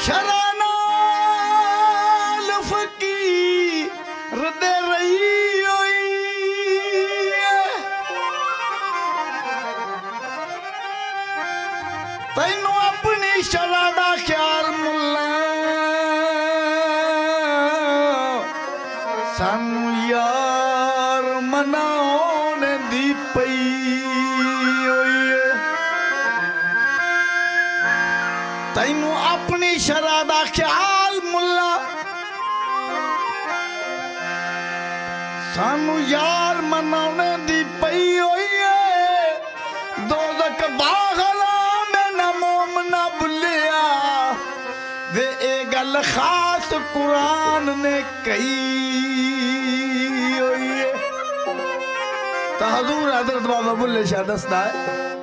शरानाल फकीर दे रही होई तैनू अपनी शरा दा ख्याल मुल्ला सानू यार मनाने दी पई तैनू अपनी शरा दा ख्याल मुल्ला सानू यार मनाने दी पई होई है दोज़ख बागला में न मोमना बुलिया वे ए गल खास कुरान ने कही होई है तो हजूर हजरत बाबा बुल्ले शाह दसदा है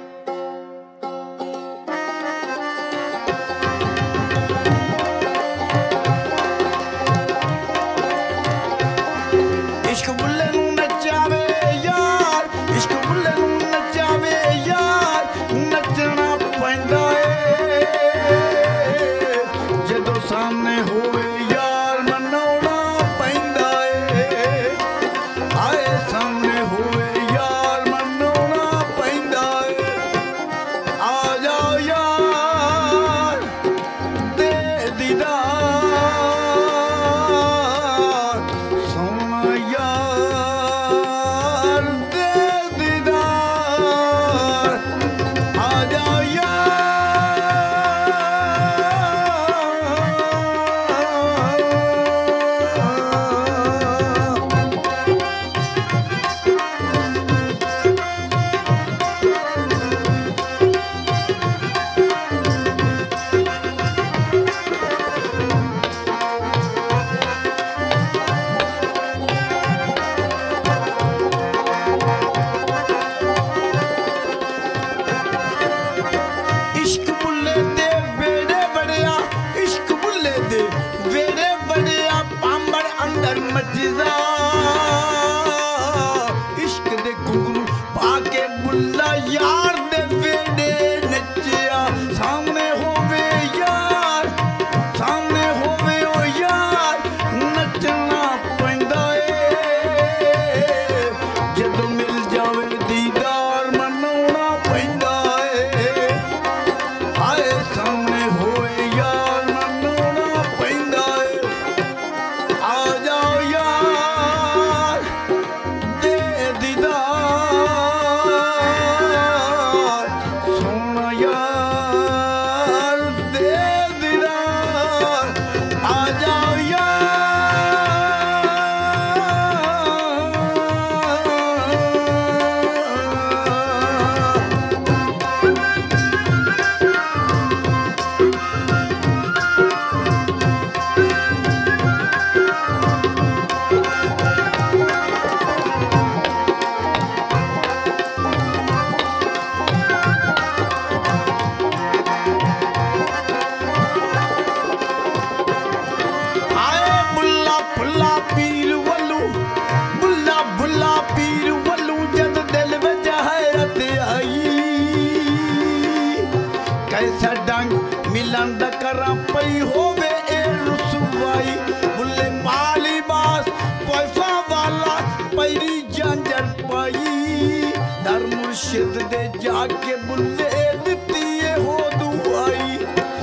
मुर्शिद दे जाके बुले दिती हो दुआई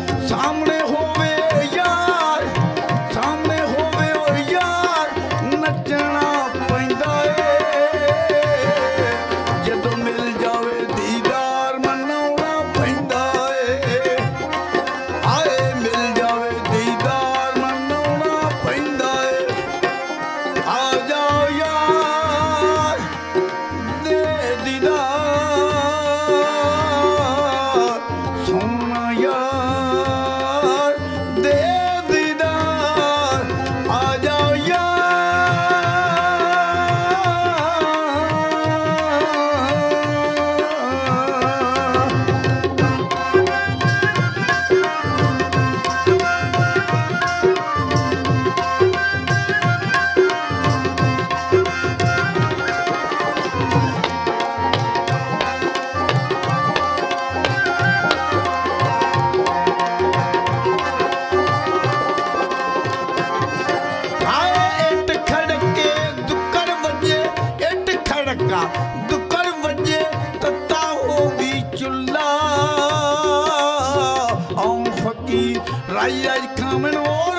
सामने होवे यार सामने होवे और यार नचना पैंदा है जदों मिल जावे दीदार मनाउणा पैंदा है आए मिल जावे दीदार मनाउणा पैंदा है आ जाओ यार दे दीदार I coming all